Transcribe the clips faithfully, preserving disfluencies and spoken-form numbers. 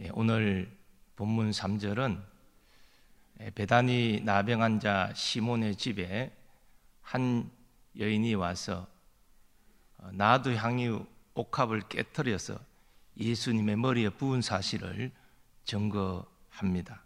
오늘 본문 삼 절은 베다니 나병 환자 시몬의 집에 한 여인이 와서 나도 향유 옥합을 깨트려서 예수님의 머리에 부은 사실을 증거합니다.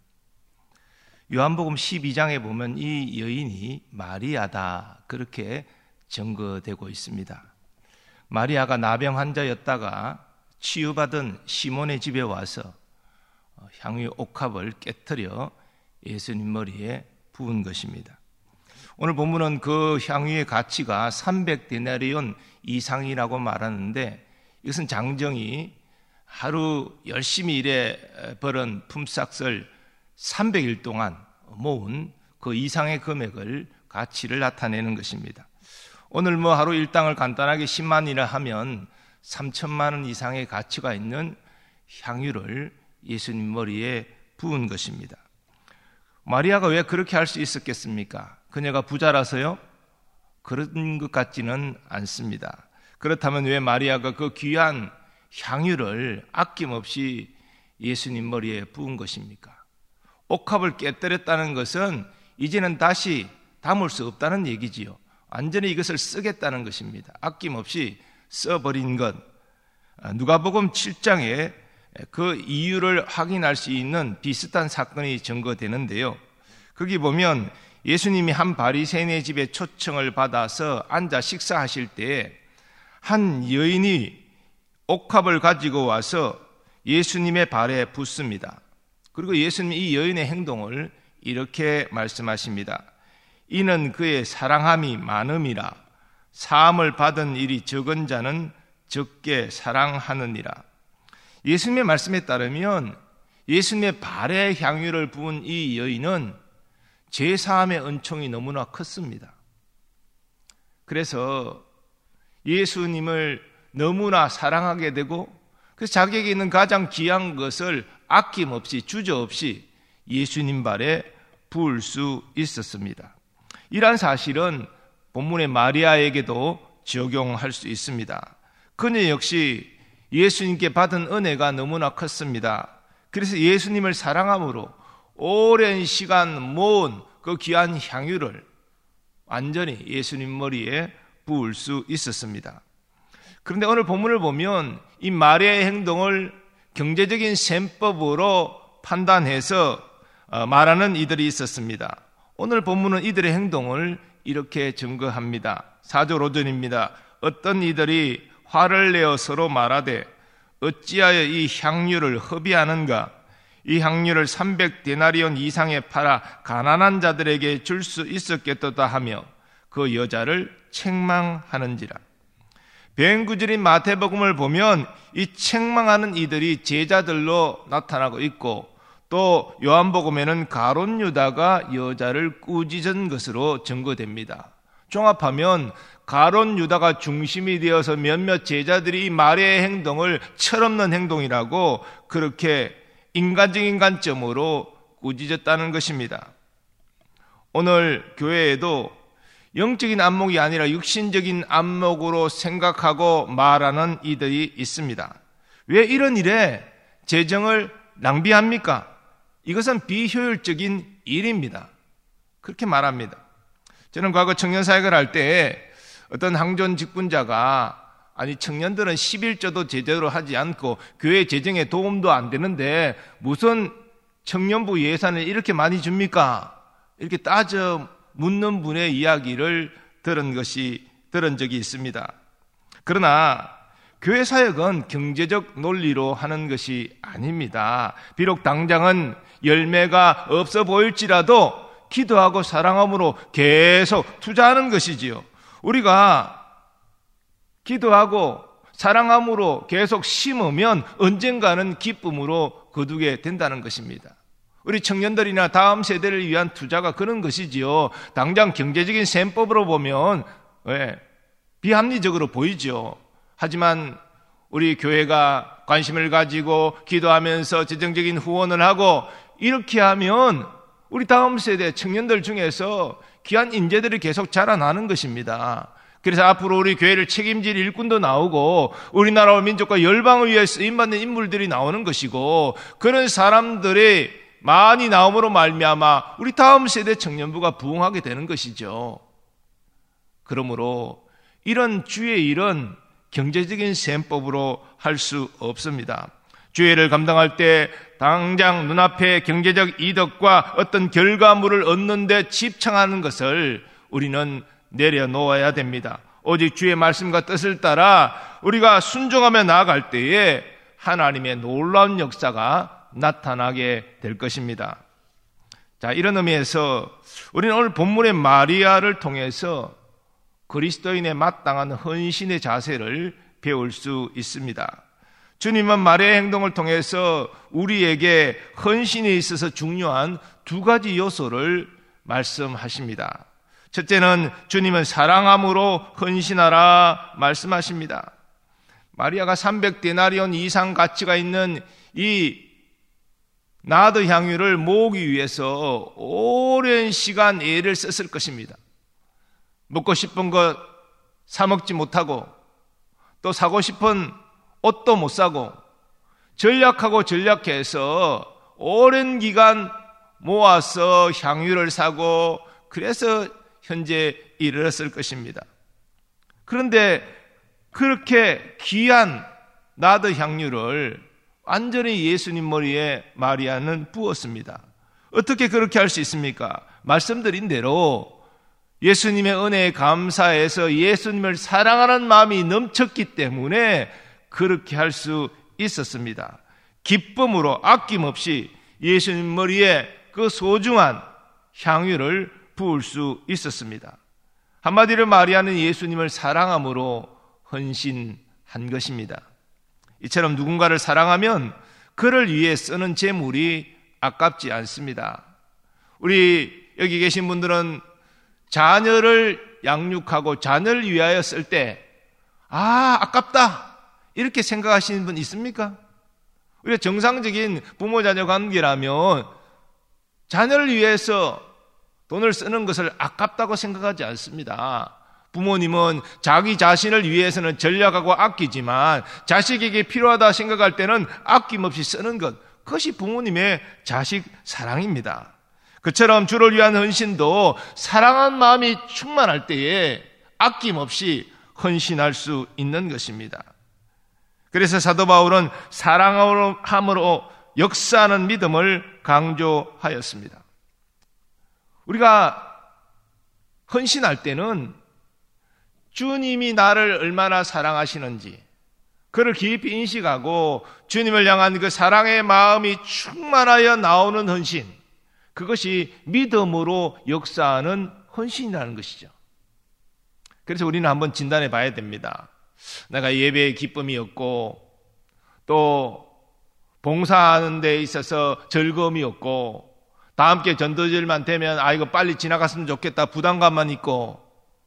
요한복음 십이 장에 보면 이 여인이 마리아다 그렇게 증거되고 있습니다. 마리아가 나병 환자였다가 치유받은 시몬의 집에 와서 향유 옥합을 깨트려 예수님 머리에 부은 것입니다. 오늘 본문은 그 향유의 가치가 삼백 데나리온 이상이라고 말하는데 이것은 장정이 하루 열심히 일해 벌은 품삯을 삼백 일 동안 모은 그 이상의 금액을 가치를 나타내는 것입니다. 오늘 뭐 하루 일당을 간단하게 십만이라 하면 삼천만 원 이상의 가치가 있는 향유를 예수님 머리에 부은 것입니다. 마리아가 왜 그렇게 할 수 있었겠습니까? 그녀가 부자라서요? 그런 것 같지는 않습니다. 그렇다면 왜 마리아가 그 귀한 향유를 아낌없이 예수님 머리에 부은 것입니까? 옥합을 깨뜨렸다는 것은 이제는 다시 담을 수 없다는 얘기지요. 완전히 이것을 쓰겠다는 것입니다. 아낌없이 써버린 것. 누가복음 칠 장에 그 이유를 확인할 수 있는 비슷한 사건이 증거되는데요. 거기 보면 예수님이 한 바리새인의 집에 초청을 받아서 앉아 식사하실 때 한 여인이 옥합을 가지고 와서 예수님의 발에 붓습니다. 그리고 예수님이 이 여인의 행동을 이렇게 말씀하십니다. 이는 그의 사랑함이 많음이라 사함을 받은 일이 적은 자는 적게 사랑하느니라. 예수님의 말씀에 따르면 예수님의 발에 향유를 부은 이 여인은 제사함의 은총이 너무나 컸습니다. 그래서 예수님을 너무나 사랑하게 되고 그래서 자기에게 있는 가장 귀한 것을 아낌없이 주저없이 예수님 발에 부을 수 있었습니다. 이러한 사실은 본문의 마리아에게도 적용할 수 있습니다. 그녀 역시 예수님께 받은 은혜가 너무나 컸습니다. 그래서 예수님을 사랑함으로 오랜 시간 모은 그 귀한 향유를 완전히 예수님 머리에 부을 수 있었습니다. 그런데 오늘 본문을 보면 이 마리아의 행동을 경제적인 셈법으로 판단해서 말하는 이들이 있었습니다. 오늘 본문은 이들의 행동을 이렇게 증거합니다. 사 절 오 절입니다. 어떤 이들이 화를 내어 서로 말하되 어찌하여 이 향유를 허비하는가? 이 향유를 삼백 데나리온 이상에 팔아 가난한 자들에게 줄 수 있었겠도다 하며 그 여자를 책망하는지라. 배행구절인 마태복음을 보면 이 책망하는 이들이 제자들로 나타나고 있고 또 요한복음에는 가룟 유다가 여자를 꾸짖은 것으로 증거됩니다. 종합하면 가룟 유다가 중심이 되어서 몇몇 제자들이 마리아의 행동을 철없는 행동이라고 그렇게 인간적인 관점으로 꾸짖었다는 것입니다. 오늘 교회에도 영적인 안목이 아니라 육신적인 안목으로 생각하고 말하는 이들이 있습니다. 왜 이런 일에 재정을 낭비합니까? 이것은 비효율적인 일입니다. 그렇게 말합니다. 저는 과거 청년사역을 할 때 어떤 항존 직분자가 아니 청년들은 십일조도 제대로 하지 않고 교회 재정에 도움도 안 되는데 무슨 청년부 예산을 이렇게 많이 줍니까? 이렇게 따져 묻는 분의 이야기를 들은 것이 들은 적이 있습니다. 그러나 교회 사역은 경제적 논리로 하는 것이 아닙니다. 비록 당장은 열매가 없어 보일지라도 기도하고 사랑함으로 계속 투자하는 것이지요. 우리가 기도하고 사랑함으로 계속 심으면 언젠가는 기쁨으로 거두게 된다는 것입니다. 우리 청년들이나 다음 세대를 위한 투자가 그런 것이지요. 당장 경제적인 셈법으로 보면 왜? 비합리적으로 보이죠. 하지만 우리 교회가 관심을 가지고 기도하면서 재정적인 후원을 하고 이렇게 하면 우리 다음 세대 청년들 중에서 귀한 인재들이 계속 자라나는 것입니다. 그래서 앞으로 우리 교회를 책임질 일꾼도 나오고 우리나라와 민족과 열방을 위해 쓰임받는 인물들이 나오는 것이고, 그런 사람들이 많이 나옴으로 말미암아 우리 다음 세대 청년부가 부흥하게 되는 것이죠. 그러므로 이런 주의 일은 경제적인 셈법으로 할 수 없습니다. 주의를 감당할 때 당장 눈앞에 경제적 이득과 어떤 결과물을 얻는 데 집착하는 것을 우리는 내려놓아야 됩니다. 오직 주의 말씀과 뜻을 따라 우리가 순종하며 나아갈 때에 하나님의 놀라운 역사가 나타나게 될 것입니다. 자, 이런 의미에서 우리는 오늘 본문의 마리아를 통해서 그리스도인의 마땅한 헌신의 자세를 배울 수 있습니다. 주님은 마리아의 행동을 통해서 우리에게 헌신에 있어서 중요한 두 가지 요소를 말씀하십니다. 첫째는 주님은 사랑함으로 헌신하라 말씀하십니다. 마리아가 삼백 데나리온 이상 가치가 있는 이 나드 향유를 모으기 위해서 오랜 시간 애를 썼을 것입니다. 먹고 싶은 것 사 먹지 못하고, 또 사고 싶은 옷도 못 사고, 전략하고 전략해서 오랜 기간 모아서 향유를 사고, 그래서 현재 이르렀을 것입니다. 그런데 그렇게 귀한 나드 향유를 완전히 예수님 머리에 마리아는 부었습니다. 어떻게 그렇게 할 수 있습니까? 말씀드린 대로 예수님의 은혜에 감사해서 예수님을 사랑하는 마음이 넘쳤기 때문에 그렇게 할 수 있었습니다. 기쁨으로 아낌없이 예수님 머리에 그 소중한 향유를 부을 수 있었습니다. 한마디로 마리아는 예수님을 사랑함으로 헌신한 것입니다. 이처럼 누군가를 사랑하면 그를 위해 쓰는 재물이 아깝지 않습니다. 우리 여기 계신 분들은 자녀를 양육하고 자녀를 위하여 쓸 때 아, 아깝다 이렇게 생각하시는 분 있습니까? 우리가 정상적인 부모 자녀 관계라면 자녀를 위해서 돈을 쓰는 것을 아깝다고 생각하지 않습니다. 부모님은 자기 자신을 위해서는 전략하고 아끼지만 자식에게 필요하다 생각할 때는 아낌없이 쓰는 것, 그것이 부모님의 자식 사랑입니다. 그처럼 주를 위한 헌신도 사랑한 마음이 충만할 때에 아낌없이 헌신할 수 있는 것입니다. 그래서 사도 바울은 사랑함으로 역사하는 믿음을 강조하였습니다. 우리가 헌신할 때는 주님이 나를 얼마나 사랑하시는지 그를 깊이 인식하고 주님을 향한 그 사랑의 마음이 충만하여 나오는 헌신, 그것이 믿음으로 역사하는 헌신이라는 것이죠. 그래서 우리는 한번 진단해 봐야 됩니다. 내가 예배에 기쁨이 없고 또 봉사하는 데 있어서 즐거움이 없고 다 함께 전도질만 되면 아 이거 빨리 지나갔으면 좋겠다 부담감만 있고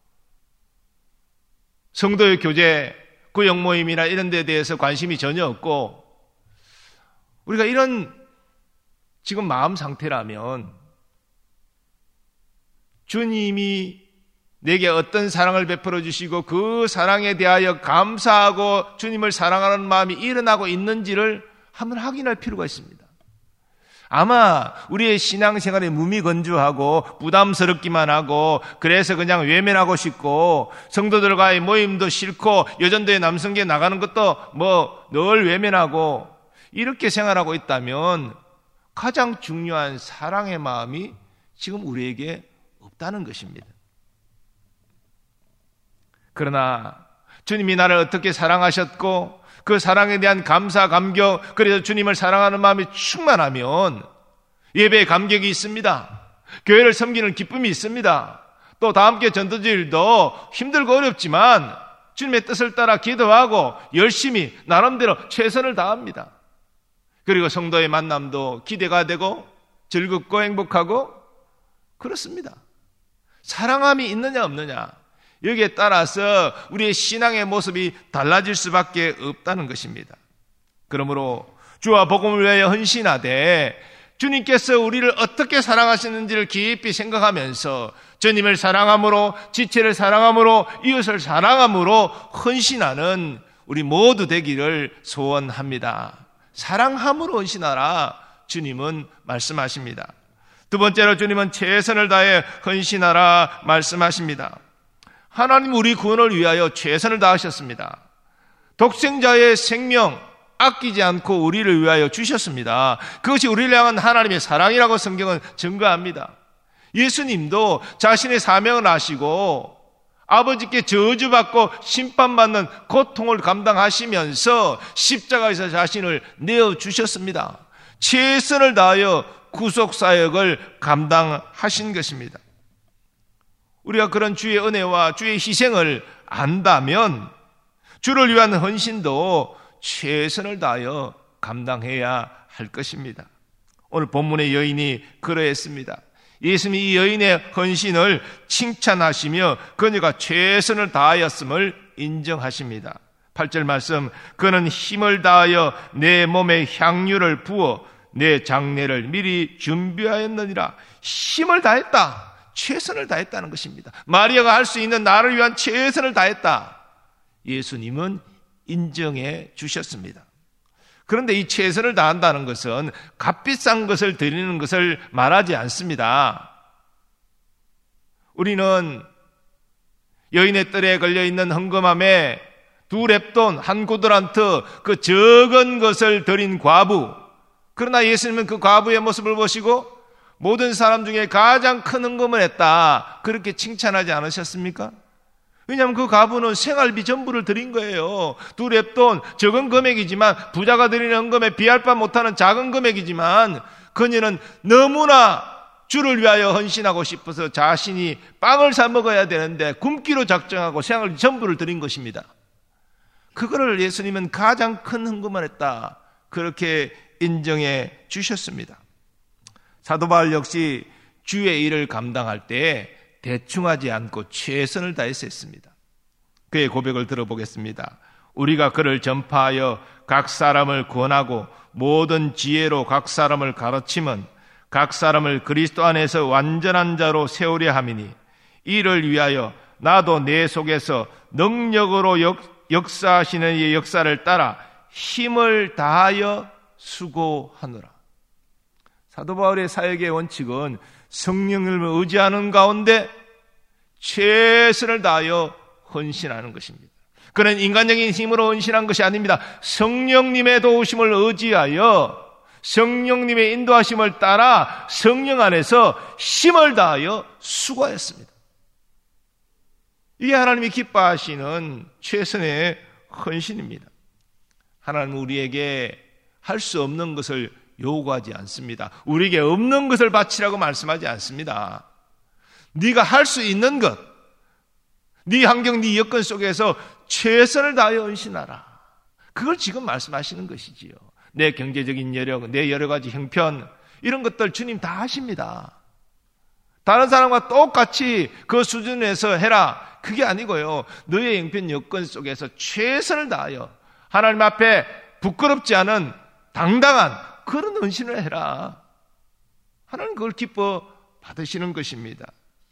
성도의 교제, 구역 모임이나 이런 데에 대해서 관심이 전혀 없고 우리가 이런 지금 마음 상태라면 주님이 내게 어떤 사랑을 베풀어 주시고 그 사랑에 대하여 감사하고 주님을 사랑하는 마음이 일어나고 있는지를 한번 확인할 필요가 있습니다. 아마 우리의 신앙생활이 무미건조하고 부담스럽기만 하고 그래서 그냥 외면하고 싶고 성도들과의 모임도 싫고 여전도의 남성교회 나가는 것도 뭐 늘 외면하고 이렇게 생활하고 있다면 가장 중요한 사랑의 마음이 지금 우리에게 없다는 것입니다. 그러나 주님이 나를 어떻게 사랑하셨고 그 사랑에 대한 감사, 감격, 그래서 주님을 사랑하는 마음이 충만하면 예배에 감격이 있습니다. 교회를 섬기는 기쁨이 있습니다. 또 다 함께 전도질도 힘들고 어렵지만 주님의 뜻을 따라 기도하고 열심히 나름대로 최선을 다합니다. 그리고 성도의 만남도 기대가 되고 즐겁고 행복하고 그렇습니다. 사랑함이 있느냐 없느냐 여기에 따라서 우리의 신앙의 모습이 달라질 수밖에 없다는 것입니다. 그러므로 주와 복음을 위하여 헌신하되 주님께서 우리를 어떻게 사랑하시는지를 깊이 생각하면서 주님을 사랑함으로, 지체를 사랑함으로, 이웃을 사랑함으로 헌신하는 우리 모두 되기를 소원합니다. 사랑함으로 헌신하라 주님은 말씀하십니다. 두 번째로 주님은 최선을 다해 헌신하라 말씀하십니다. 하나님 우리 구원을 위하여 최선을 다하셨습니다. 독생자의 생명 아끼지 않고 우리를 위하여 주셨습니다. 그것이 우리를 향한 하나님의 사랑이라고 성경은 증거합니다. 예수님도 자신의 사명을 하시고 아버지께 저주받고 심판받는 고통을 감당하시면서 십자가에서 자신을 내어주셨습니다. 최선을 다하여 구속사역을 감당하신 것입니다. 우리가 그런 주의 은혜와 주의 희생을 안다면 주를 위한 헌신도 최선을 다하여 감당해야 할 것입니다. 오늘 본문의 여인이 그러했습니다. 예수님이 이 여인의 헌신을 칭찬하시며 그녀가 최선을 다하였음을 인정하십니다. 팔 절 말씀, 그는 힘을 다하여 내 몸에 향유를 부어 내 장례를 미리 준비하였느니라. 힘을 다했다. 최선을 다했다는 것입니다. 마리아가 할 수 있는 나를 위한 최선을 다했다. 예수님은 인정해 주셨습니다. 그런데 이 최선을 다한다는 것은 값비싼 것을 드리는 것을 말하지 않습니다. 우리는 여인의 뜰에 걸려있는 헌금함에 두 렙돈, 한 구드란트, 그 적은 것을 드린 과부, 그러나 예수님은 그 과부의 모습을 보시고 모든 사람 중에 가장 큰 헌금을 했다, 그렇게 칭찬하지 않으셨습니까? 왜냐하면 그 과부는 생활비 전부를 드린 거예요. 두 렙돈, 적은 금액이지만, 부자가 드리는 헌금에 비할 바 못하는 작은 금액이지만 그녀는 너무나 주를 위하여 헌신하고 싶어서 자신이 빵을 사 먹어야 되는데 굶기로 작정하고 생활비 전부를 드린 것입니다. 그거를 예수님은 가장 큰 헌금을 했다, 그렇게 인정해 주셨습니다. 사도 바울 역시 주의 일을 감당할 때 대충하지 않고 최선을 다해서 했습니다. 그의 고백을 들어보겠습니다. 우리가 그를 전파하여 각 사람을 구원하고 모든 지혜로 각 사람을 가르침은 각 사람을 그리스도 안에서 완전한 자로 세우려 함이니 이를 위하여 나도 내 속에서 능력으로 역, 역사하시는 이 역사를 따라 힘을 다하여 수고하노라. 사도 바울의 사역의 원칙은 성령을 의지하는 가운데 최선을 다하여 헌신하는 것입니다. 그는 인간적인 힘으로 헌신한 것이 아닙니다. 성령님의 도우심을 의지하여 성령님의 인도하심을 따라 성령 안에서 힘을 다하여 수고하였습니다. 이게 하나님이 기뻐하시는 최선의 헌신입니다. 하나님은 우리에게 할 수 없는 것을 요구하지 않습니다. 우리에게 없는 것을 바치라고 말씀하지 않습니다. 네가 할 수 있는 것, 네 환경, 네 여건 속에서 최선을 다하여 헌신하라. 그걸 지금 말씀하시는 것이지요. 내 경제적인 여력, 내 여러 가지 형편, 이런 것들 주님 다 하십니다. 다른 사람과 똑같이 그 수준에서 해라, 그게 아니고요. 너의 형편 여건 속에서 최선을 다하여 하나님 앞에 부끄럽지 않은 당당한 그런 헌신을 해라. 하나님 그걸 기뻐 받으시는 것입니다.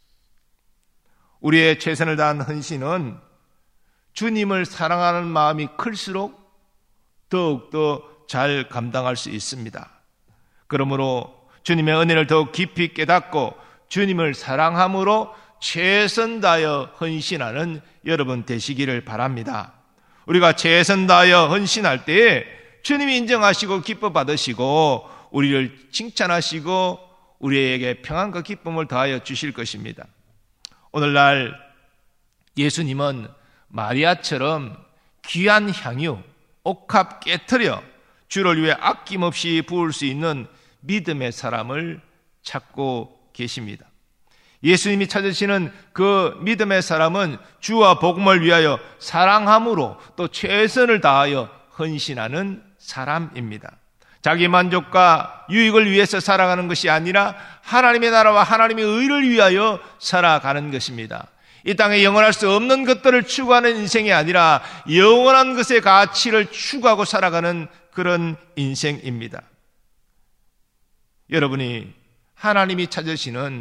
우리의 최선을 다한 헌신은 주님을 사랑하는 마음이 클수록 더욱더 잘 감당할 수 있습니다. 그러므로 주님의 은혜를 더욱 깊이 깨닫고 주님을 사랑함으로 최선 다하여 헌신하는 여러분 되시기를 바랍니다. 우리가 최선 다하여 헌신할 때에 주님이 인정하시고 기뻐 받으시고 우리를 칭찬하시고 우리에게 평안과 기쁨을 더하여 주실 것입니다. 오늘날 예수님은 마리아처럼 귀한 향유, 옥합 깨트려 주를 위해 아낌없이 부을 수 있는 믿음의 사람을 찾고 계십니다. 예수님이 찾으시는 그 믿음의 사람은 주와 복음을 위하여 사랑함으로 또 최선을 다하여 헌신하는 사람입니다. 자기 만족과 유익을 위해서 살아가는 것이 아니라 하나님의 나라와 하나님의 의를 위하여 살아가는 것입니다. 이 땅에 영원할 수 없는 것들을 추구하는 인생이 아니라 영원한 것의 가치를 추구하고 살아가는 그런 인생입니다. 여러분이 하나님이 찾으시는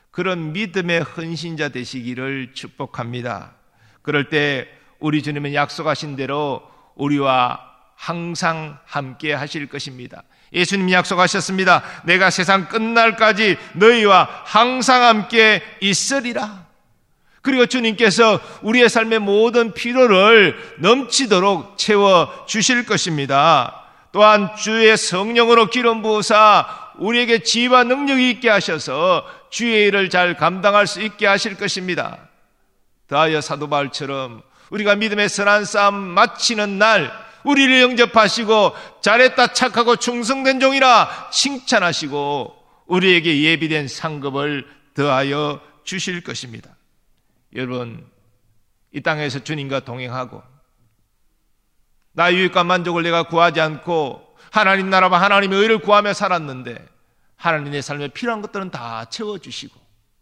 그런 믿음의 헌신자 되시기를 축복합니다. 그럴 때 우리 주님은 약속하신 대로 우리와 항상 함께 하실 것입니다. 예수님이 약속하셨습니다. 내가 세상 끝날까지 너희와 항상 함께 있으리라. 그리고 주님께서 우리의 삶의 모든 필요를 넘치도록 채워주실 것입니다. 또한 주의 성령으로 기름 부으사 우리에게 지혜와 능력이 있게 하셔서 주의 일을 잘 감당할 수 있게 하실 것입니다. 더하여 사도 바울처럼 우리가 믿음의 선한 싸움 마치는 날 우리를 영접하시고 잘했다 착하고 충성된 종이라 칭찬하시고 우리에게 예비된 상급을 더하여 주실 것입니다. 여러분, 이 땅에서 주님과 동행하고 나의 유익과 만족을 내가 구하지 않고 하나님 나라와 하나님의 의를 구하며 살았는데 하나님 내 삶에 필요한 것들은 다 채워주시고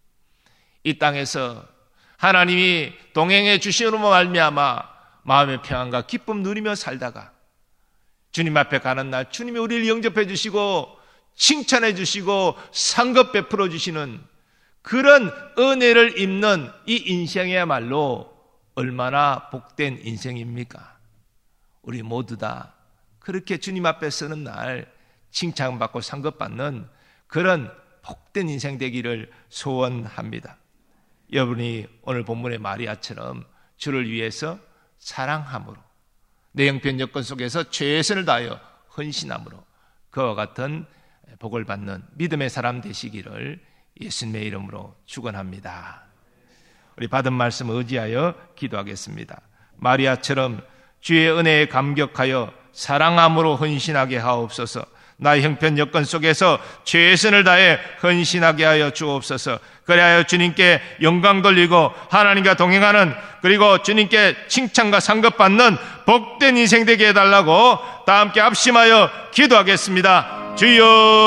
이 땅에서 하나님이 동행해 주시므로 말미암아 마음의 평안과 기쁨 누리며 살다가 주님 앞에 가는 날 주님이 우리를 영접해 주시고 칭찬해 주시고 상급 베풀어 주시는 그런 은혜를 입는 이 인생이야말로 얼마나 복된 인생입니까? 우리 모두 다 그렇게 주님 앞에 서는 날 칭찬받고 상급받는 그런 복된 인생 되기를 소원합니다. 여러분이 오늘 본문의 마리아처럼 주를 위해서 사랑함으로 내 형편 여건 속에서 최선을 다하여 헌신함으로 그와 같은 복을 받는 믿음의 사람 되시기를 예수님의 이름으로 축원합니다. 우리 받은 말씀 의지하여 기도하겠습니다. 마리아처럼 주의 은혜에 감격하여 사랑함으로 헌신하게 하옵소서. 나의 형편 여건 속에서 최선을 다해 헌신하게 하여 주옵소서. 그리하여 주님께 영광 돌리고 하나님과 동행하는 그리고 주님께 칭찬과 상급받는 복된 인생 되게 해달라고 다 함께 합심하여 기도하겠습니다. 주여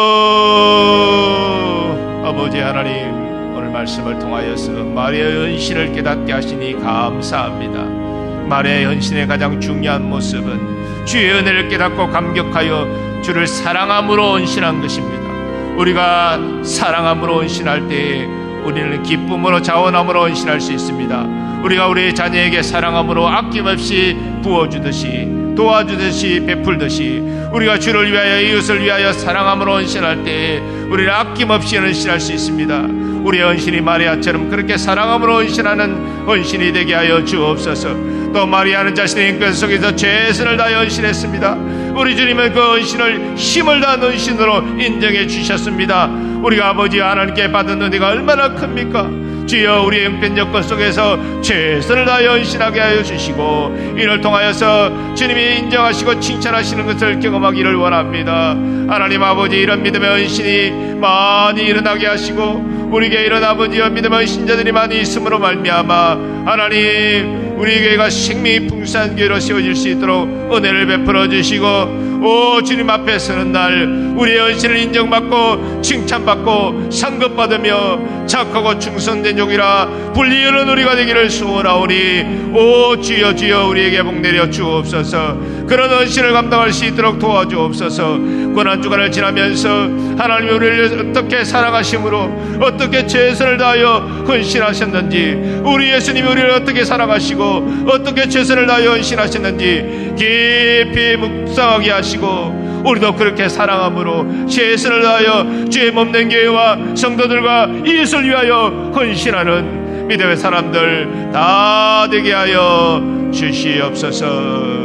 아버지 하나님, 오늘 말씀을 통하여서 마리아의 헌신을 깨닫게 하시니 감사합니다. 마리아의 헌신의 가장 중요한 모습은 주의 은혜를 깨닫고 감격하여 주를 사랑함으로 헌신한 것입니다. 우리가 사랑함으로 헌신할 때에 우리는 기쁨으로 자원함으로 헌신할 수 있습니다. 우리가 우리의 자녀에게 사랑함으로 아낌없이 부어주듯이 도와주듯이 베풀듯이 우리가 주를 위하여 이웃을 위하여 사랑함으로 헌신할 때에 우리는 아낌없이 헌신할 수 있습니다. 우리의 헌신이 마리아처럼 그렇게 사랑함으로 헌신하는 헌신이 되게 하여 주옵소서. 또 마리아는 자신의 인권 속에서 최선을 다해 헌신했습니다. 우리 주님은 그 헌신을 힘을 다한 헌신으로 인정해 주셨습니다. 우리가 아버지 하나님께 받은 은혜가 얼마나 큽니까? 주여 우리의 형편 여건 속에서 최선을 다하여 헌신하게 하여 주시고 이를 통하여서 주님이 인정하시고 칭찬하시는 것을 경험하기를 원합니다. 하나님 아버지, 이런 믿음의 헌신이 많이 일어나게 하시고 우리에게 이런 아버지와 믿음의 헌신자들이 많이 있음으로 말미암아 하나님 우리 교회가 생명이 풍성한 교회로 세워질 수 있도록 은혜를 베풀어 주시고 오 주님 앞에 서는 날 우리의 헌신을 인정받고 칭찬받고 상급받으며 착하고 충성된 종이라 불리우는 우리가 되기를 소원하오니 오 주여 주여 우리에게 복내려 주옵소서. 그런 헌신을 감당할 수 있도록 도와주옵소서. 고난주간을 지나면서 하나님이 우리를 어떻게 사랑하심으로 어떻게 최선을 다하여 헌신하셨는지 우리 예수님이 우리를 어떻게 사랑하시고 어떻게 최선을 다하여 헌신하셨는지 깊이 묵상하게 하시고 우리도 그렇게 사랑함으로 최선을 다하여 주의 몸된 교회와 성도들과 이웃을 위하여 헌신하는 믿음의 사람들 다 되게 하여 주시옵소서.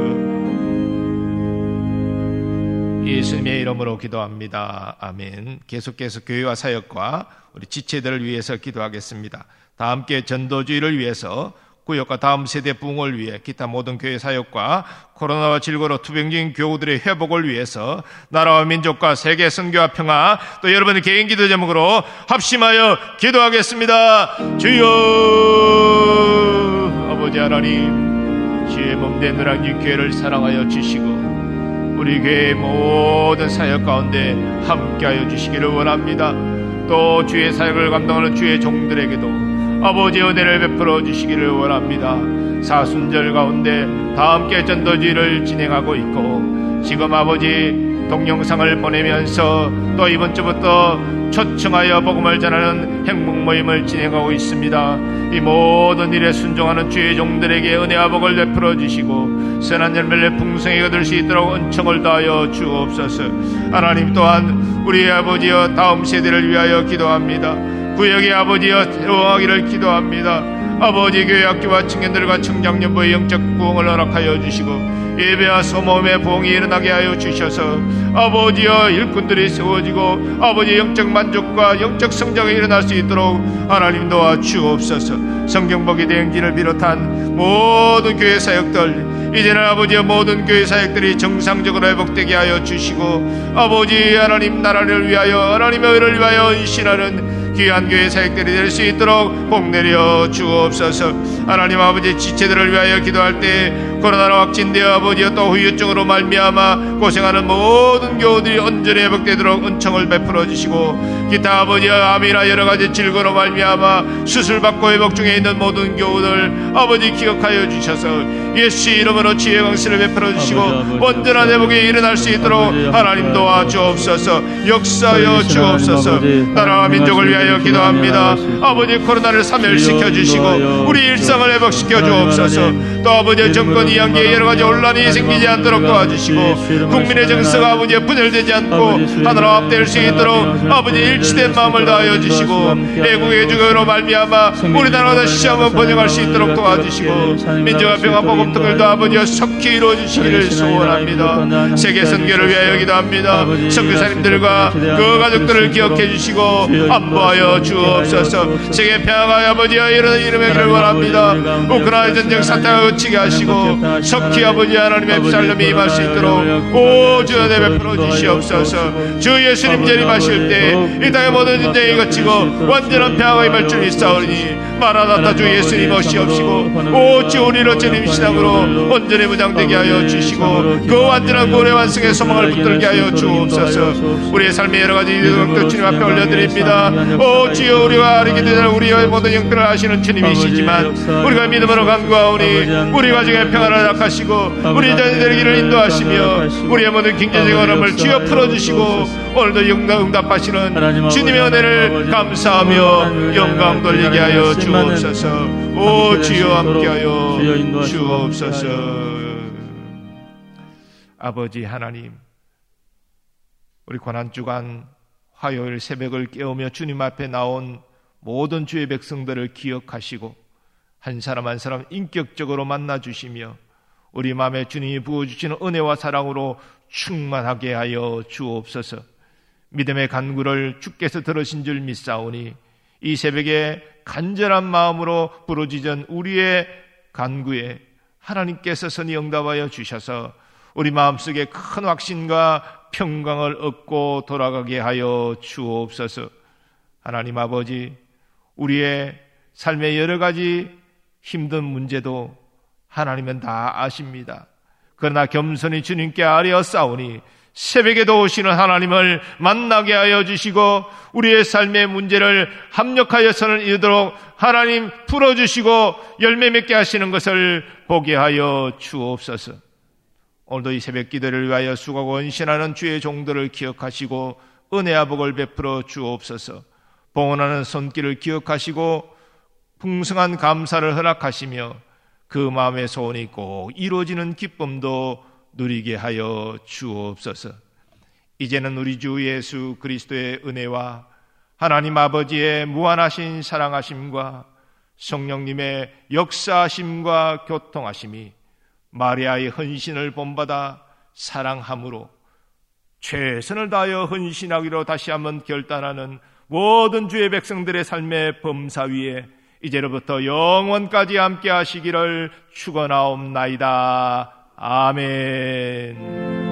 예수님의 이름으로 기도합니다. 아멘. 계속해서 교회와 사역과 우리 지체들을 위해서 기도하겠습니다. 다 함께 전도주의를 위해서 구역과 다음 세대 부흥을 위해 기타 모든 교회 사역과 코로나와 질고로 투병 중인 교우들의 회복을 위해서 나라와 민족과 세계 선교와 평화 또 여러분의 개인 기도 제목으로 합심하여 기도하겠습니다. 주여 아버지 하나님, 주의 몸된 누랑진 교회를 사랑하여 주시고 우리 교회의 모든 사역 가운데 함께하여 주시기를 원합니다. 또 주의 사역을 감당하는 주의 종들에게도 아버지의 은혜를 베풀어 주시기를 원합니다. 사순절 가운데 다 함께 전도지를 진행하고 있고 지금 아버지 동영상을 보내면서 또 이번 주부터 초청하여 복음을 전하는 행복 모임을 진행하고 있습니다. 이 모든 일에 순종하는 주의 종들에게 은혜와 복을 베풀어 주시고 선한 열매를 풍성히 얻을 수 있도록 은총을 다하여 주옵소서. 하나님 또한 우리의 아버지여 다음 세대를 위하여 기도합니다. 구역의 아버지여 새로워하기를 기도합니다. 아버지 교회 학교와 청년들과 청장년부의 영적 부흥을 허락하여 주시고 예배와 소모임의 부흥이 일어나게 하여 주셔서 아버지여 일꾼들이 세워지고 아버지 영적 만족과 영적 성장이 일어날 수 있도록 하나님 도와 주옵소서. 성경복의 대행진을 비롯한 모든 교회 사역들 이제는 아버지의 모든 교회 사역들이 정상적으로 회복되게 하여 주시고 아버지 하나님 나라를 위하여 하나님의 의를 위하여 헌신하는 귀한 교회 사역들이 될 수 있도록 복 내려 주옵소서. 하나님 아버지 지체들을 위하여 기도할 때 코로나로 확진되어 아버지여 또 후유증으로 말미암아 고생하는 모든 교우들이 온전히 회복되도록 은총을 베풀어 주시고 기타 아버지여 암이나 여러가지 질고로 말미암아 수술받고 회복 중에 있는 모든 교우들 아버지 기억하여 주셔서 예수 이름으로 지혜의 강수를 베풀어 주시고 온전한 회복이 일어날 수 있도록 하나님 도와 주옵소서. 역사여 주옵소서. 나라와 민족을 위하여 기도합니다. 아버지 코로나를 사멸시켜 주시고 우리 일상을 회복시켜 주옵소서. 또 아버지 정권 이양기에 여러가지 혼란이 생기지 않도록 도와주시고 국민의 정서가 아버지에 분열되지 않고 하나로 합될 수 있도록 아버지 일치된 마음을 다하여 주시고 애국의 주교로 말미암아 우리나라가 다시 한번 번영할 수 있도록 도와주시고 민족과 평화 복음 등을도 아버지와 속히 이루어 주시기를 소원합니다. 세계 선교를 위하여 기도합니다. 선교사님들과 그 가족들을 기억해 주시고 안보하여 주옵소서. 세계 평화가 아버지와 이런 이름의 원합니다. 우크라이나 전쟁 사태가 그치게 하시고 속히 아버지 하나님의 살림이 임할 수 있도록 오 주 은혜 베풀어 주시옵소서. 주 예수님 재림하실 때 이 땅의 모든 전쟁이 그치고 완전한 평화가 임할 줄 믿사오니 마라나타 주 예수님 오시옵시고 오 주 우리로 재림 신앙으로 온전히 무장되게 하여 주시고 그 완전한 구원의 완성의 소망을 붙들게 하여 주옵소서. 우리의 삶의 여러가지 이동도 주님 앞에 올려드립니다. 오 주여 우리와 아리게 되는 우리의 모든 영들을 아시는 주님이시지만 우리가 믿음으로 간구하오니 우리 가정의 평화를 허락하시고 우리 자녀들의 길을 인도하시며 우리의 모든 경제적 어려움을 주여 풀어주시고 오늘도 영광 응답하시는 주님의 은혜를 감사하며 영광 돌리게 하여 주옵소서. 오 주여 함께하여 주옵소서. 아버지 하나님, 우리 고난주간 화요일 새벽을 깨우며 주님 앞에 나온 모든 주의 백성들을 기억하시고 한 사람 한 사람 인격적으로 만나주시며 우리 마음에 주님이 부어주시는 은혜와 사랑으로 충만하게 하여 주옵소서. 믿음의 간구를 주께서 들으신 줄 믿사오니 이 새벽에 간절한 마음으로 부르짖은 우리의 간구에 하나님께서 선히 응답하여 주셔서 우리 마음속에 큰 확신과 평강을 얻고 돌아가게 하여 주옵소서. 하나님 아버지, 우리의 삶의 여러 가지 힘든 문제도 하나님은 다 아십니다. 그러나 겸손히 주님께 아뢰어 싸우니 새벽에도 오시는 하나님을 만나게 하여 주시고 우리의 삶의 문제를 합력하여서는 이르도록 하나님 풀어주시고 열매 맺게 하시는 것을 보게 하여 주옵소서. 오늘도 이 새벽 기도를 위하여 수고하고 헌신하는 주의 종들을 기억하시고 은혜와 복을 베풀어 주옵소서. 봉헌하는 손길을 기억하시고 풍성한 감사를 허락하시며 그 마음의 소원이 꼭 이루어지는 기쁨도 누리게 하여 주옵소서. 이제는 우리 주 예수 그리스도의 은혜와 하나님 아버지의 무한하신 사랑하심과 성령님의 역사하심과 교통하심이 마리아의 헌신을 본받아 사랑함으로 최선을 다하여 헌신하기로 다시 한번 결단하는 모든 주의 백성들의 삶의 범사 위에 이제로부터 영원까지 함께 하시기를 축원하옵나이다. 아멘.